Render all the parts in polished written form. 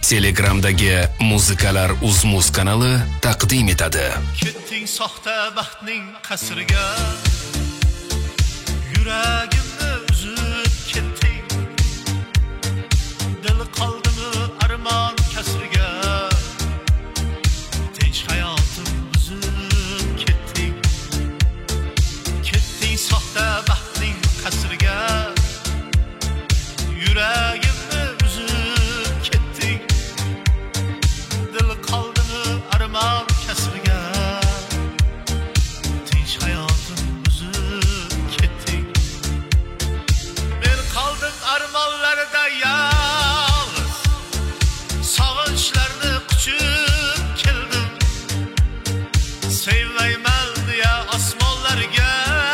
Telegramdagi Muzikalar Uz-Muz kanali taqdim etadi. Ketding soxta baxtning qasriga, yuragimni uzib ketding. Dil qoldimi armon kasriga, tinch hayotim buzib ketding. Ketding soxta baxtning qasriga, yuragimni uzib ketding. Dil qoldimi armon kasriga, tinch hayotim buzib ketding. Men qoldim armonlarda yolg'iz, sog'inchlarni quchib keldim. Sevmayman deya osmonlarga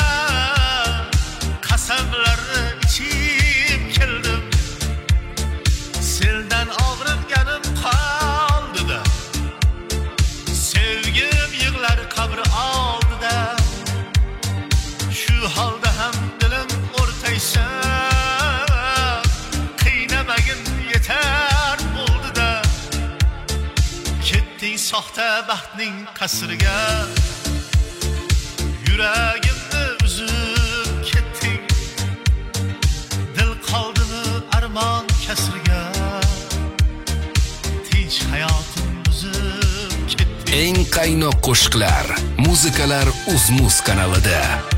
qasamlarni ichib keldim. Sendan og'ritganim qoldi-da, sevgim yig'lar qabri oldida. Shu holda ham dilim o'rtaysa, qiynamagin yetar bo'ldi-da. Ketding soxta baxtning qasriga, yuragimni uzib ketding. Dil qoldimi armon kasriga, tinch hayotim buzib ketding. Eng qaynoq qo'shiqlar Muzikalar Uz-Muz kanalida.